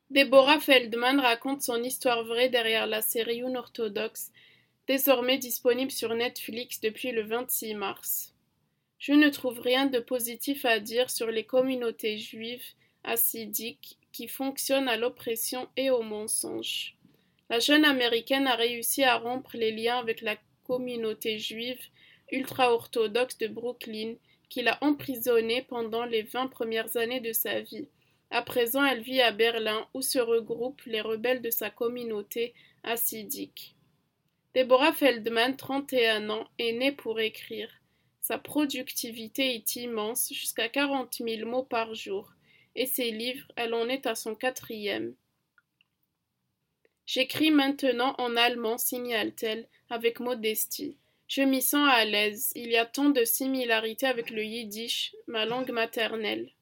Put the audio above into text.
Deborah Feldman raconte son histoire vraie derrière la série Unorthodox, désormais disponible sur Netflix depuis le 26 mars. Je ne trouve rien de positif à dire sur les communautés juives hassidiques qui fonctionnent à l'oppression et au mensonge. La jeune américaine a réussi à rompre les liens avec la communauté juive ultra-orthodoxe de Brooklyn, qui l'a emprisonnée pendant les 20 premières années de sa vie. À présent, elle vit à Berlin, où se regroupent les rebelles de sa communauté hassidique. Deborah Feldman, 31 ans, est née pour écrire. Sa productivité est immense, jusqu'à 40 000 mots par jour, et ses livres, elle en est à son quatrième. J'écris maintenant en allemand, signale-t-elle, avec modestie. Je m'y sens à l'aise, il y a tant de similarités avec le yiddish, ma langue maternelle.